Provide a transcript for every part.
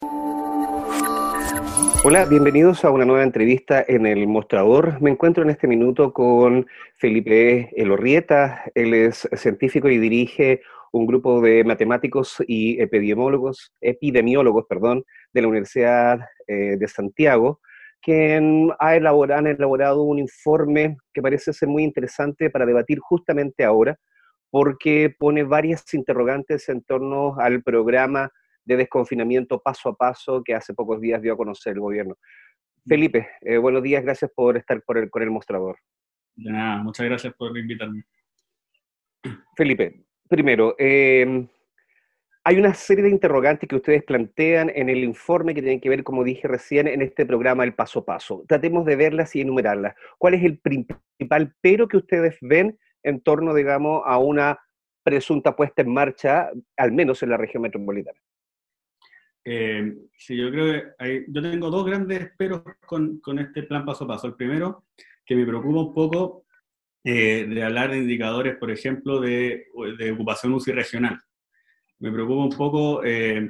Hola, bienvenidos a una nueva entrevista en El Mostrador. Me encuentro en este minuto con Felipe Elorrieta. Él es científico y dirige un grupo de matemáticos y epidemiólogos, perdón, de la Universidad de Santiago, han elaborado un informe que parece ser muy interesante para debatir justamente ahora, porque pone varias interrogantes en torno al programa de desconfinamiento paso a paso que hace pocos días dio a conocer el gobierno. Felipe, buenos días, gracias por estar con el mostrador. De nada, muchas gracias por invitarme. Felipe, primero, hay una serie de interrogantes que ustedes plantean en el informe que tienen que ver, como dije recién, en este programa El Paso a Paso. Tratemos de verlas y enumerarlas. ¿Cuál es el principal pero que ustedes ven en torno, digamos, a una presunta puesta en marcha, al menos en la región metropolitana? Sí, yo creo que yo tengo dos grandes peros con este plan paso a paso. El primero, que me preocupa un poco de hablar de indicadores, por ejemplo, de ocupación UCI regional. Me preocupa un poco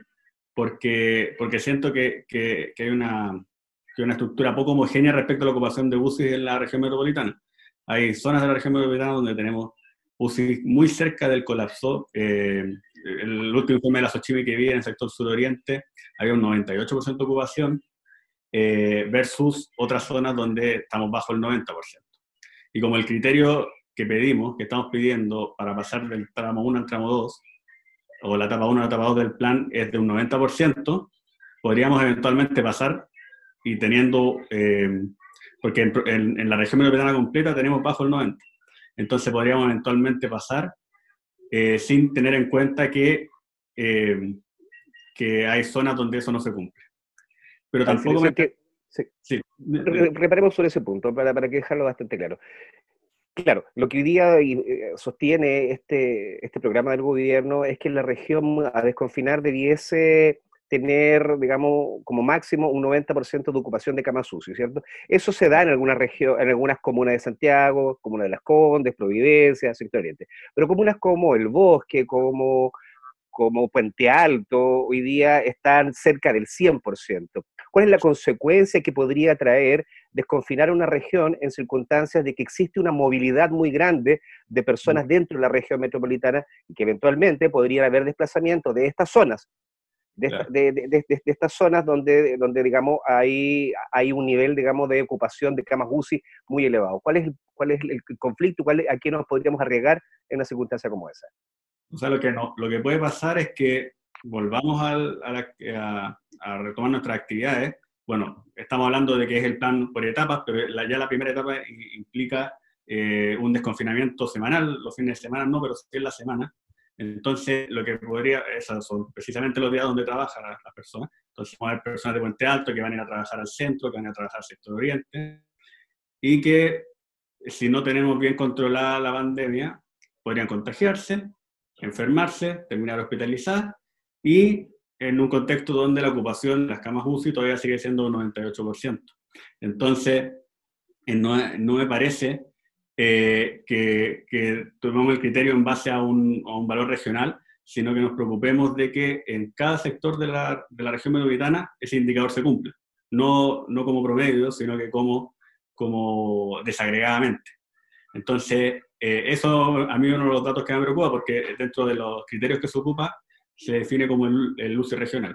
porque siento que hay una estructura poco homogénea respecto a la ocupación de UCI en la región metropolitana. Hay zonas de la región metropolitana donde tenemos UCI muy cerca del colapso. El último informe de la Sochimi que vi en el sector suroriente había un 98% de ocupación versus otras zonas donde estamos bajo el 90%. Y como el criterio que estamos pidiendo para pasar del tramo 1 al tramo 2, o la etapa 1 a la etapa 2 del plan es de un 90%, podríamos eventualmente pasar y teniendo, porque en la región metropolitana completa tenemos bajo el 90%. Entonces podríamos eventualmente pasar sin tener en cuenta eh, que hay zonas donde eso no se cumple. Pero Vale, si tampoco eso me... enti- sí. Sí, Reparemos sobre ese punto para que dejarlo bastante claro. Claro, lo que hoy día sostiene este programa del gobierno es que la región a desconfinar debiese tener, digamos, como máximo un 90% de ocupación de camas UCI, ¿cierto? Eso se da en algunas regiones, en algunas comunas de Santiago, comuna de Las Condes, Providencia, Sector Oriente. Pero comunas como El Bosque, como Puente Alto, hoy día están cerca del 100%. ¿Cuál es la consecuencia que podría traer desconfinar una región en circunstancias de que existe una movilidad muy grande de personas dentro de la región metropolitana y que eventualmente podría haber desplazamiento de estas zonas, claro. de estas zonas donde digamos, hay un nivel, digamos, de ocupación de camas UCI muy elevado? ¿Cuál es el conflicto? ¿A qué nos podríamos arriesgar en una circunstancia como esa? O sea, lo que puede pasar es que volvamos a retomar nuestras actividades. Bueno, estamos hablando de que es el plan por etapas, pero ya la primera etapa implica un desconfinamiento semanal, los fines de semana no, pero sí en la semana. Entonces, lo que podría, esos son precisamente los días donde trabajan las personas. Entonces, vamos a ver personas de Puente Alto que van a ir a trabajar al centro, que van a ir a trabajar al sector oriente, y que si no tenemos bien controlada la pandemia, podrían contagiarse, enfermarse, terminar hospitalizadas y en un contexto donde la ocupación de las camas UCI todavía sigue siendo un 98%. Entonces, no me parece que tomemos el criterio en base a un valor regional, sino que nos preocupemos de que en cada sector de la región metropolitana ese indicador se cumpla. No como promedio, sino que como desagregadamente. Entonces, eso a mí es uno de los datos que me preocupa, porque dentro de los criterios que se ocupa, se define como el UCI regional.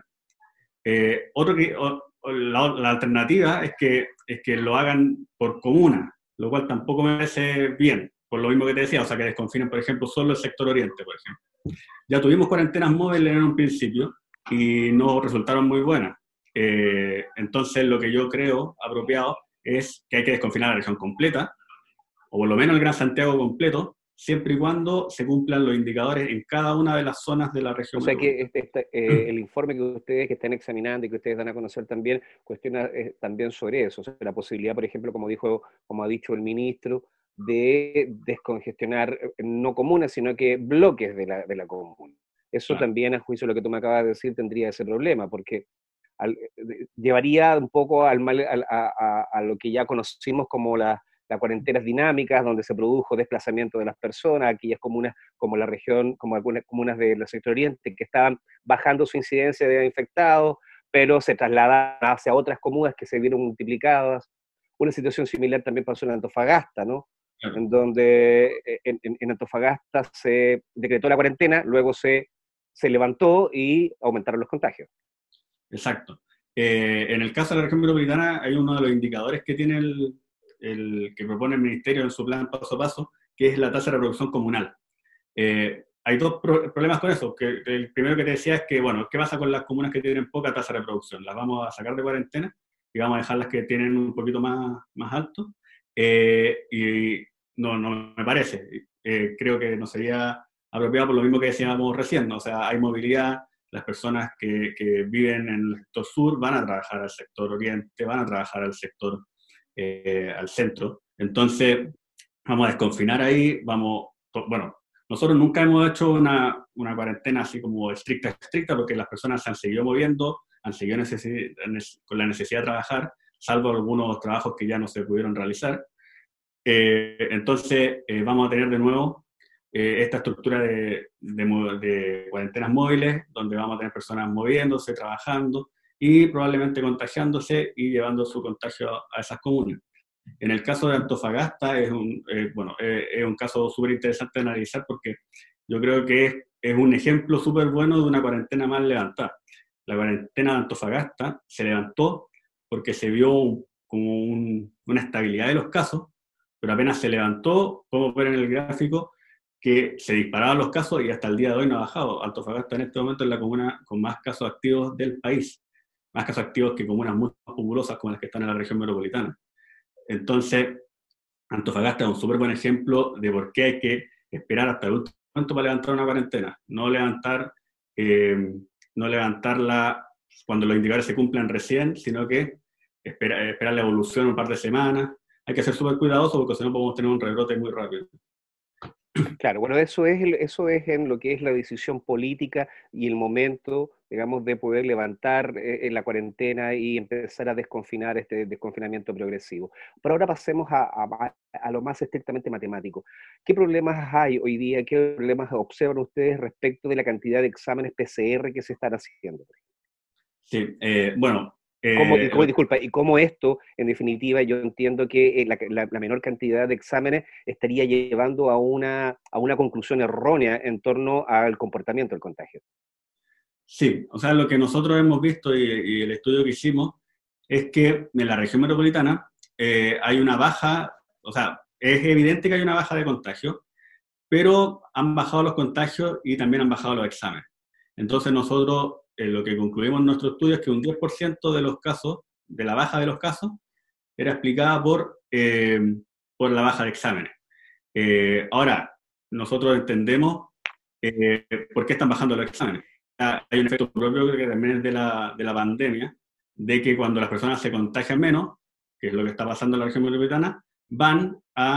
La alternativa es que lo hagan por comuna, lo cual tampoco me parece bien, por lo mismo que te decía, o sea, que desconfinen, por ejemplo, solo el sector oriente, por ejemplo. Ya tuvimos cuarentenas móviles en un principio y no resultaron muy buenas. Entonces, lo que yo creo apropiado es que hay que desconfinar la región completa, o por lo menos el Gran Santiago completo, siempre y cuando se cumplan los indicadores en cada una de las zonas de la O región sea que metropolitana. el informe que ustedes que están examinando y que ustedes dan a conocer también cuestiona también sobre eso, o sea, la posibilidad, por ejemplo, como ha dicho el ministro, de descongestionar no comunas, sino que bloques de la comuna. Eso Claro. también, a juicio de lo que tú me acabas de decir, tendría ese problema, porque llevaría un poco a lo que ya conocimos como las cuarentenas dinámicas, donde se produjo desplazamiento de las personas, aquellas comunas como la región, como algunas comunas del sector oriente, que estaban bajando su incidencia de infectados, pero se trasladaban hacia otras comunas que se vieron multiplicadas. Una situación similar también pasó en Antofagasta, ¿no? Claro, En donde en Antofagasta se decretó la cuarentena, luego se levantó y aumentaron los contagios. exacto. En el caso de la región metropolitana hay uno de los indicadores que tiene que propone el Ministerio en su plan paso a paso, que es la tasa de reproducción comunal. Hay dos problemas con eso. Que el primero que te decía es que, bueno, ¿qué pasa con las comunas que tienen poca tasa de reproducción? ¿Las vamos a sacar de cuarentena y vamos a dejar las que tienen un poquito más alto? Y no me parece. Creo que no sería apropiado por lo mismo que decíamos recién, ¿no? O sea, hay movilidad, las personas que viven en el sector sur van a trabajar al sector oriente, van a trabajar al sector, al centro. Entonces, vamos a desconfinar ahí, bueno, nosotros nunca hemos hecho una cuarentena así como estricta, porque las personas se han seguido moviendo, han seguido con la necesidad de trabajar, salvo algunos trabajos que ya no se pudieron realizar. Entonces, vamos a tener de nuevo esta estructura de cuarentenas móviles, donde vamos a tener personas moviéndose, trabajando y probablemente contagiándose y llevando su contagio a esas comunas. En el caso de Antofagasta es un caso súper interesante de analizar porque yo creo que es un ejemplo súper bueno de una cuarentena mal levantada. La cuarentena de Antofagasta se levantó porque se vio como una estabilidad de los casos, pero apenas se levantó, podemos ver en el gráfico que se disparaban los casos y hasta el día de hoy no ha bajado. Antofagasta en este momento es la comuna con más casos activos del país, más casos activos que comunas muy populosas como las que están en la región metropolitana. Entonces, Antofagasta es un súper buen ejemplo de por qué hay que esperar hasta el último momento para levantar una cuarentena, no levantarla cuando los indicadores se cumplan recién, sino que esperar la evolución un par de semanas. Hay que ser súper cuidadoso porque si no podemos tener un rebrote muy rápido. Claro, bueno, eso es en lo que es la decisión política y el momento, digamos, de poder levantar la cuarentena y empezar a desconfinar este desconfinamiento progresivo. Pero ahora pasemos a lo más estrictamente matemático. ¿Qué problemas hay hoy día? ¿Qué problemas observan ustedes respecto de la cantidad de exámenes PCR que se están haciendo? Sí, bueno, Disculpa, y cómo esto, en definitiva, yo entiendo que la menor cantidad de exámenes estaría llevando a una conclusión errónea en torno al comportamiento del contagio. sí, o sea, lo que nosotros hemos visto y el estudio que hicimos es que en la región metropolitana hay una baja, o sea, es evidente que hay una baja de contagio, pero han bajado los contagios y también han bajado los exámenes. Entonces nosotros lo que concluimos en nuestro estudio es que un 10% de los casos, de la baja de los casos, era explicada por la baja de exámenes. Ahora, nosotros entendemos por qué están bajando los exámenes. Hay un efecto propio que también es de la pandemia, de que cuando las personas se contagian menos, que es lo que está pasando en la región metropolitana, van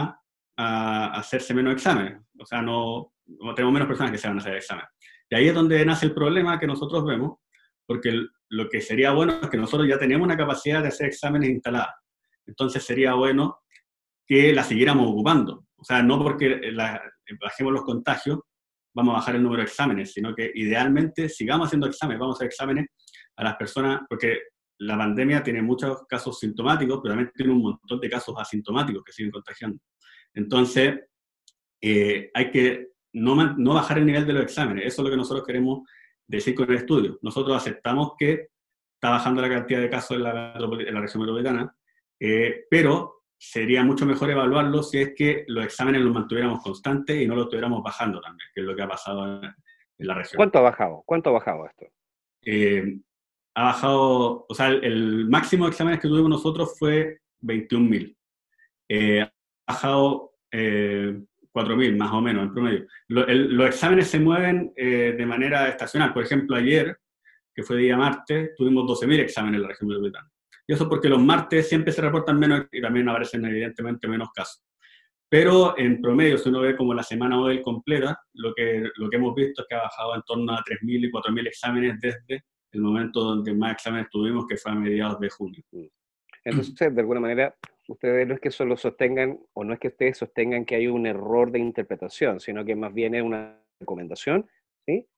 a hacerse menos exámenes. O sea, no tenemos menos personas que se van a hacer exámenes. Y ahí es donde nace el problema que nosotros vemos, porque lo que sería bueno es que nosotros ya tenemos una capacidad de hacer exámenes instalada. Entonces sería bueno que la siguiéramos ocupando. O sea, no porque bajemos los contagios, vamos a bajar el número de exámenes, sino que idealmente sigamos haciendo exámenes, vamos a hacer exámenes a las personas, porque la pandemia tiene muchos casos sintomáticos, pero también tiene un montón de casos asintomáticos que siguen contagiando. Entonces, hay que no bajar el nivel de los exámenes. Eso es lo que nosotros queremos decir con el estudio. Nosotros aceptamos que está bajando la cantidad de casos en la región metropolitana, pero sería mucho mejor evaluarlo si es que los exámenes los mantuviéramos constantes y no los estuviéramos bajando también, que es lo que ha pasado en la región. ¿Cuánto ha bajado? ¿Cuánto ha bajado esto? Eh, ha bajado, o sea, el máximo de exámenes que tuvimos nosotros fue 21.000. Ha bajado 4.000 más o menos en promedio. Los exámenes se mueven de manera estacional. Por ejemplo, ayer, que fue día martes, tuvimos 12.000 exámenes en la región metropolitana. Y eso porque los martes siempre se reportan menos y también aparecen evidentemente menos casos. Pero en promedio, si uno ve como la semana móvil completa, lo que hemos visto es que ha bajado en torno a 3.000 y 4.000 exámenes desde el momento donde más exámenes tuvimos, que fue a mediados de junio. Entonces, de alguna manera, ustedes no es que solo sostengan, o no es que ustedes sostengan que hay un error de interpretación, sino que más bien es una recomendación, ¿sí?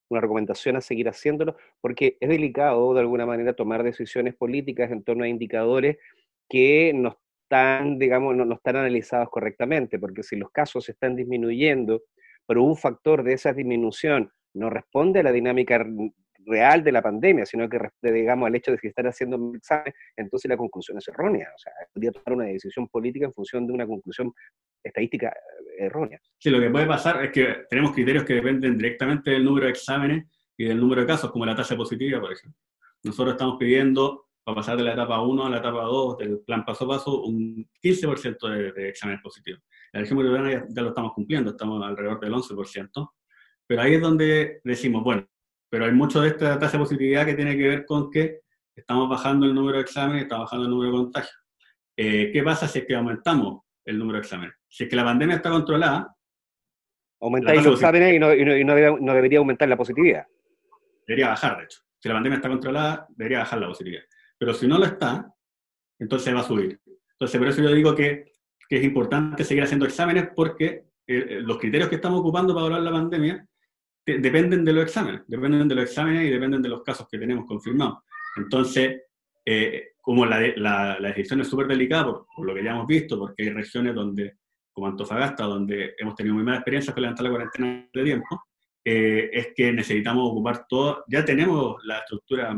una recomendación a seguir haciéndolo, porque es delicado de alguna manera tomar decisiones políticas en torno a indicadores que no están, digamos, no están analizados correctamente, porque si los casos están disminuyendo, pero un factor de esa disminución no responde a la dinámica real de la pandemia, sino que responde, digamos, al hecho de que están haciendo un examen, entonces la conclusión es errónea. O sea, podría tomar una decisión política en función de una conclusión estadística errónea. Sí, lo que puede pasar es que tenemos criterios que dependen directamente del número de exámenes y del número de casos, como la tasa positiva, por ejemplo. Nosotros estamos pidiendo, para pasar de la etapa 1 a la etapa 2 del plan paso a paso, un 15% de exámenes positivos. La región metropolitana ya lo estamos cumpliendo, estamos alrededor del 11%, pero ahí es donde decimos, bueno, pero hay mucho de esta tasa de positividad que tiene que ver con que estamos bajando el número de exámenes, está bajando el número de contagios. ¿Qué pasa si es que aumentamos el número de exámenes? Si es que la pandemia está controlada, aumentáis los exámenes y no debería aumentar la positividad. Debería bajar, de hecho. Si la pandemia está controlada, debería bajar la positividad. Pero si no lo está, entonces va a subir. Entonces, por eso yo digo que es importante seguir haciendo exámenes, porque los criterios que estamos ocupando para evaluar la pandemia dependen de los exámenes. Dependen de los exámenes y dependen de los casos que tenemos confirmados. Entonces, como la decisión es súper delicada, por lo que ya hemos visto, porque hay regiones donde, como Antofagasta, donde hemos tenido muy mala experiencia con levantar la cuarentena de tiempo, es que necesitamos ocupar todo, ya tenemos la estructura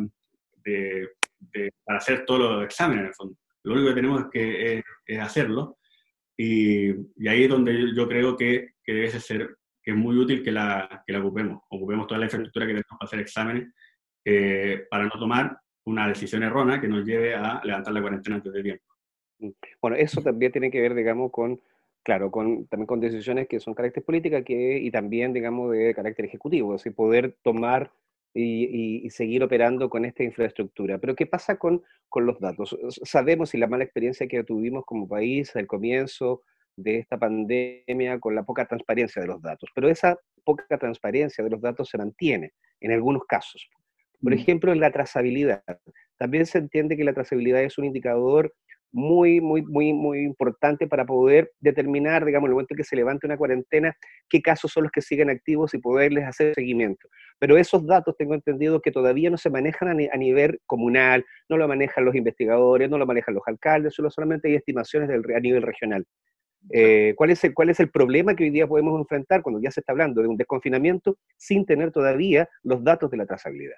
para hacer todos los exámenes en el fondo. Lo único que tenemos es hacerlo, y ahí es donde yo creo que debe ser, que es muy útil que la ocupemos toda la infraestructura que tenemos para hacer exámenes, para no tomar una decisión errónea que nos lleve a levantar la cuarentena antes de tiempo. Bueno, eso también tiene que ver, digamos, claro, también con decisiones que son carácter política y también, digamos, de carácter ejecutivo, es decir, poder tomar y seguir operando con esta infraestructura. Pero ¿qué pasa con los datos? Sabemos, y la mala experiencia que tuvimos como país al comienzo de esta pandemia, con la poca transparencia de los datos, pero esa poca transparencia de los datos se mantiene en algunos casos. Por ejemplo, en la trazabilidad. También se entiende que la trazabilidad es un indicador muy, muy, muy, muy importante para poder determinar, digamos, en el momento en que se levante una cuarentena, qué casos son los que siguen activos y poderles hacer seguimiento. Pero esos datos tengo entendido que todavía no se manejan a nivel comunal, no lo manejan los investigadores, no lo manejan los alcaldes, solo solamente hay estimaciones a nivel regional. ¿Cuál es el problema que hoy día podemos enfrentar cuando ya se está hablando de un desconfinamiento sin tener todavía los datos de la trazabilidad?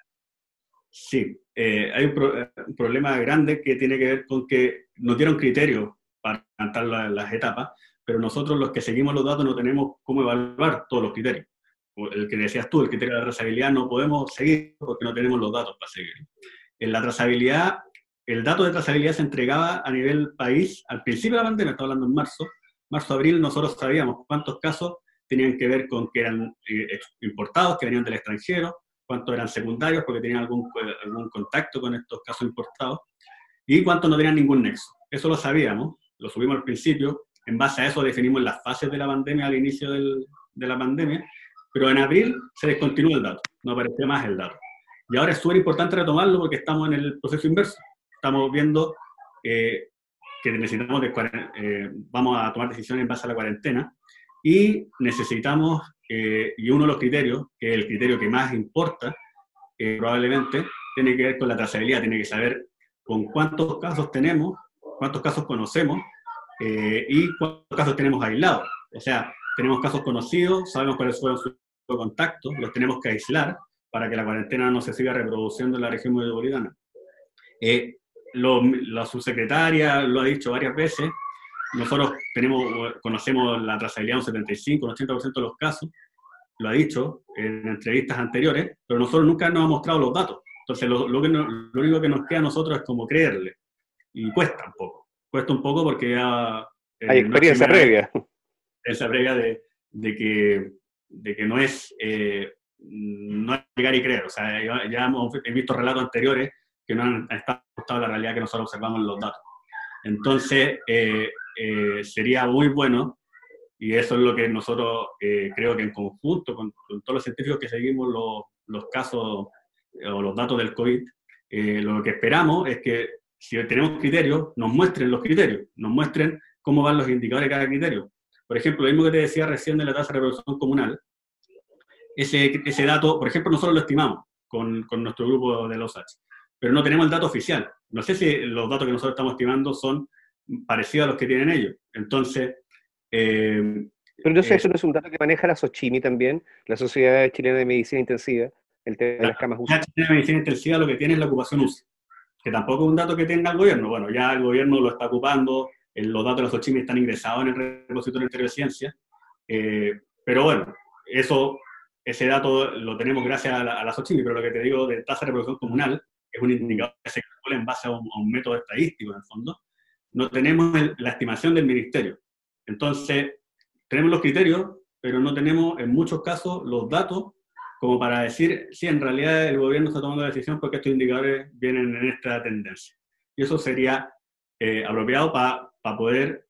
Sí, hay un problema grande que tiene que ver con que no tiene un criterio para cantar las etapas, pero nosotros los que seguimos los datos no tenemos cómo evaluar todos los criterios. El que decías tú, el criterio de la trazabilidad, no podemos seguir porque no tenemos los datos para seguir. En la trazabilidad, el dato de trazabilidad se entregaba a nivel país al principio de la pandemia, estamos hablando en marzo, abril, nosotros sabíamos cuántos casos tenían que ver con que eran importados, que venían del extranjero, cuántos eran secundarios porque tenían algún contacto con estos casos importados, y cuántos no tenían ningún nexo. Eso lo sabíamos, lo subimos al principio, en base a eso definimos las fases de la pandemia al inicio de la pandemia, pero en abril se descontinuó el dato, no aparecía más el dato. Y ahora es súper importante retomarlo porque estamos en el proceso inverso. Estamos viendo que necesitamos, vamos a tomar decisiones en base a la cuarentena, y necesitamos, y uno de los criterios, que es el criterio que más importa, probablemente, tiene que ver con la trazabilidad, tiene que saber con cuántos casos tenemos, cuántos casos conocemos, y cuántos casos tenemos aislados. O sea, tenemos casos conocidos, sabemos cuáles fueron sus contactos, los tenemos que aislar para que la cuarentena no se siga reproduciendo en la región metropolitana. La subsecretaria lo ha dicho varias veces, nosotros conocemos la trazabilidad un 75, un 80% de los casos, lo ha dicho en entrevistas anteriores, pero nosotros nunca nos ha mostrado los datos. Entonces, lo único que nos queda a nosotros es como creerle. Y cuesta un poco. Cuesta un poco porque ya... hay experiencia previa. Esa previa de que no es llegar y creer. O sea, ya hemos visto relatos anteriores que no han estado ajustados a la realidad que nosotros observamos en los datos. Entonces, sería muy bueno, y eso es lo que nosotros creo que en conjunto con todos los científicos que seguimos los casos o los datos del COVID, lo que esperamos es que si tenemos criterios, nos muestren los criterios, nos muestren cómo van los indicadores de cada criterio. Por ejemplo, lo mismo que te decía recién de la tasa de reproducción comunal, ese dato, por ejemplo, nosotros lo estimamos con nuestro grupo de los H, pero no tenemos el dato oficial. No sé si los datos que nosotros estamos estimando son parecidos a los que tienen ellos. Entonces, eh, Pero entonces eso no es un dato que maneja la SOCHIMI también, la Sociedad Chilena de Medicina Intensiva, el tema de las camas UCI. la China de medicina intensiva lo que tiene es la ocupación UCI, que tampoco es un dato que tenga el gobierno. Bueno, ya el gobierno lo está ocupando, los datos de la SOCHIMI están ingresados en el repositorio interior de ciencia, pero bueno, ese dato lo tenemos gracias a la SOCHIMI, pero lo que te digo de tasa de reproducción comunal es un indicador que se calcula en base a un método estadístico, en el fondo. No tenemos la estimación del ministerio. Entonces, tenemos los criterios, pero no tenemos en muchos casos los datos como para decir si en realidad el gobierno está tomando la decisión porque estos indicadores vienen en esta tendencia. Y eso sería apropiado para poder,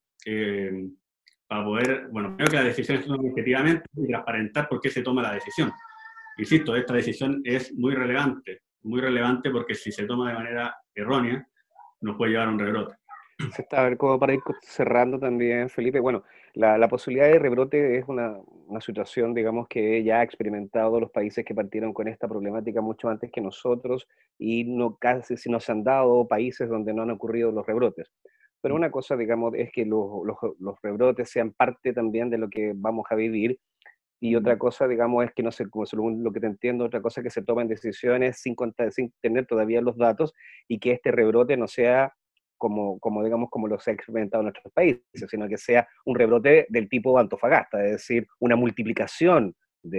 bueno, creo que las decisiones se toman objetivamente y transparentar por qué se toma la decisión. Insisto, esta decisión es muy relevante porque si se toma de manera errónea, nos puede llevar a un rebrote. Se está, a ver, como para ir cerrando también, Felipe, bueno, la posibilidad de rebrote es una situación, digamos, que ya ha experimentado los países que partieron con esta problemática mucho antes que nosotros y no casi si no se han dado países donde no han ocurrido los rebrotes. Pero una cosa, digamos, es que los rebrotes sean parte también de lo que vamos a vivir y otra cosa, digamos, es que no sé, como según lo que te entiendo, otra cosa es que se tomen decisiones sin tener todavía los datos y que este rebrote no sea digamos, como lo se ha experimentado en nuestros países, sino que sea un rebrote del tipo Antofagasta, es decir, una multiplicación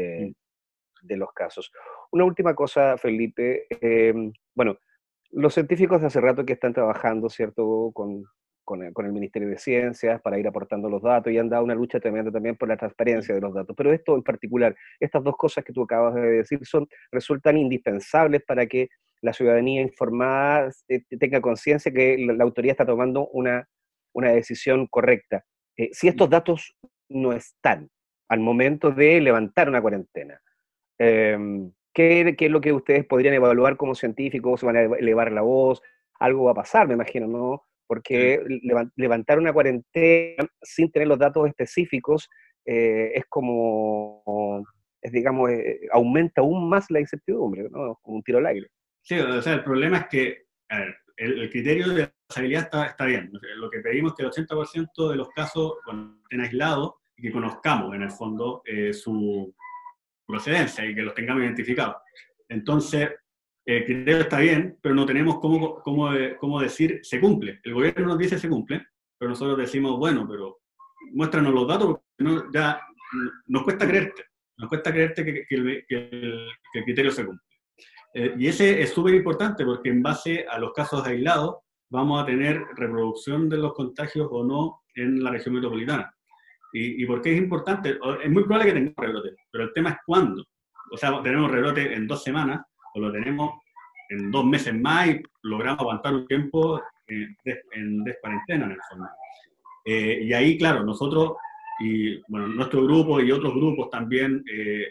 de los casos. Una última cosa, Felipe, bueno, los científicos de hace rato que están trabajando, ¿cierto?, con el Ministerio de Ciencias para ir aportando los datos y han dado una lucha tremenda también por la transparencia de los datos. Pero esto en particular, estas dos cosas que tú acabas de decir, resultan indispensables para que la ciudadanía informada tenga conciencia que la autoridad está tomando una decisión correcta. Si estos datos no están al momento de levantar una cuarentena, ¿qué es lo que ustedes podrían evaluar como científicos? ¿Se van a elevar la voz? Algo va a pasar, me imagino, ¿no? Porque levantar una cuarentena sin tener los datos específicos es como, digamos, aumenta aún más la incertidumbre, ¿no? Como un tiro al aire. Sí, o sea, el problema es que, a ver, el criterio de trazabilidad está bien. O sea, lo que pedimos es que el 80% de los casos estén aislados y que conozcamos, en el fondo, su procedencia y que los tengamos identificados. Entonces, el criterio está bien, pero no tenemos cómo decir se cumple. El gobierno nos dice se cumple, pero nosotros decimos, bueno, pero muéstranos los datos, porque ya nos cuesta creerte que el criterio se cumple. Y ese es súper importante porque en base a los casos aislados vamos a tener reproducción de los contagios o no en la región metropolitana. ¿Y por qué es importante? Es muy probable que tengamos rebrote, pero el tema es cuándo. O sea, tenemos rebrote en 2 semanas o lo tenemos en 2 meses más y logramos aguantar un tiempo en descuarentena, en el fondo. Y ahí, claro, nosotros y bueno, nuestro grupo y otros grupos también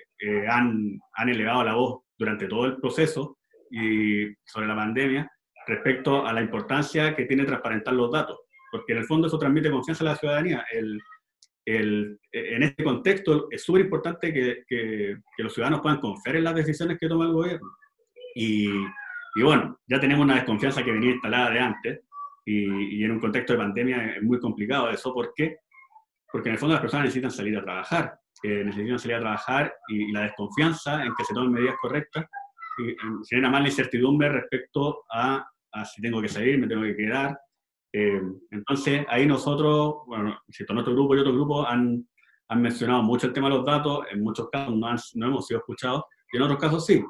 han elevado la voz durante todo el proceso y sobre la pandemia respecto a la importancia que tiene transparentar los datos, porque en el fondo eso transmite confianza a la ciudadanía. En este contexto es súper importante que los ciudadanos puedan confiar en las decisiones que toma el gobierno. Y bueno, ya tenemos una desconfianza que venía instalada de antes, y en un contexto de pandemia es muy complicado eso. ¿Por qué? Porque en el fondo las personas necesitan salir a trabajar, y la desconfianza en que se tomen medidas correctas genera más la incertidumbre respecto a si tengo que salir, me tengo que quedar. Entonces, ahí nosotros, bueno, nuestro grupo y otros grupos han mencionado mucho el tema de los datos, en muchos casos no hemos sido escuchados, y en otros casos sí.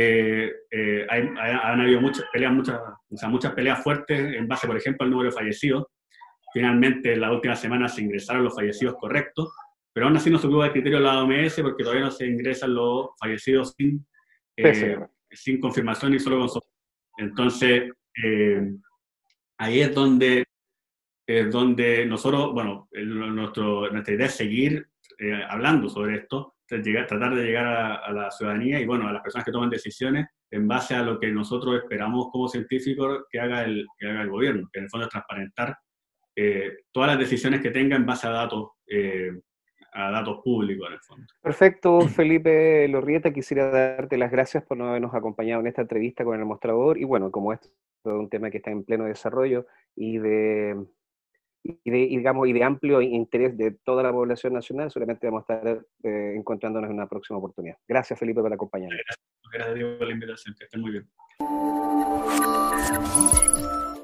Han habido muchas peleas fuertes en base, por ejemplo, al número de fallecidos. Finalmente, en la última semana se ingresaron los fallecidos correctos, pero aún así no se tuvo el criterio de la OMS porque todavía no se ingresan los fallecidos sin confirmación y solo con sospecha. Entonces, ahí es donde nosotros, bueno, nuestra idea es seguir hablando sobre esto, tratar de llegar a la ciudadanía y, bueno, a las personas que toman decisiones en base a lo que nosotros esperamos como científicos que haga el gobierno, que en el fondo es transparentar todas las decisiones que tenga en base a datos a datos públicos en el fondo. Perfecto, Felipe Lorrieta, quisiera darte las gracias por no habernos acompañado en esta entrevista con el mostrador. Y bueno, como esto es un tema que está en pleno desarrollo digamos, y de amplio interés de toda la población nacional, solamente vamos a estar encontrándonos en una próxima oportunidad. Gracias, Felipe, por acompañarnos. Gracias a Dios por la invitación, que estén muy bien.